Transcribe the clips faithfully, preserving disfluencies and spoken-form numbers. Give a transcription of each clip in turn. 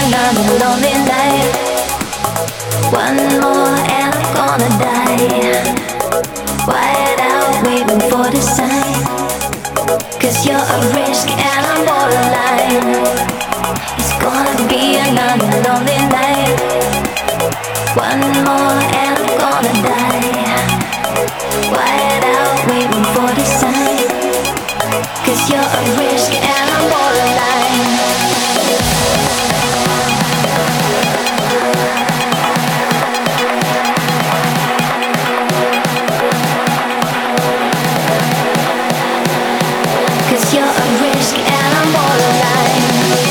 another lonely night. One more and I'm gonna die. Wide out waiting for the sign. Cause you're a risk and I'm borderline. It's gonna be another lonely night. One more and I'm gonna die. Wide out waiting for the sign. Cause you're a risk and I'm borderline. Cause you're a risk and I'm borderline.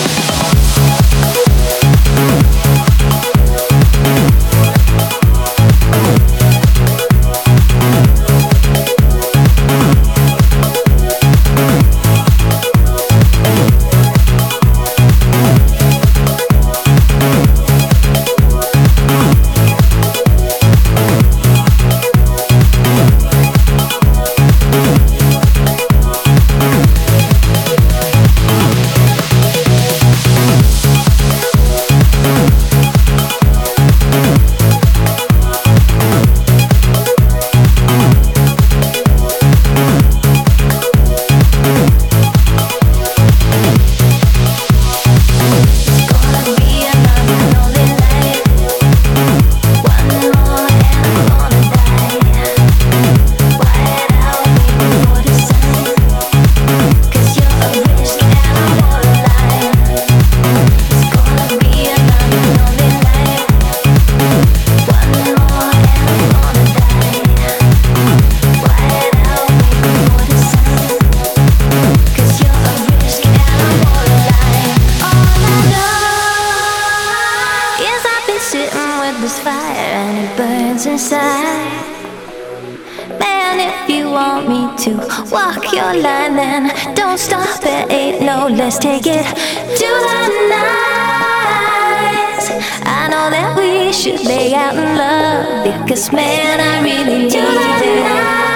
Walk your line then, don't stop, it ain't no, let's take it to the night. I know that we should lay out in love, because man, I really need it.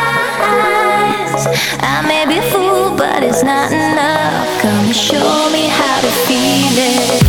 I may be a fool, but it's not enough. Come and show me how to feel it.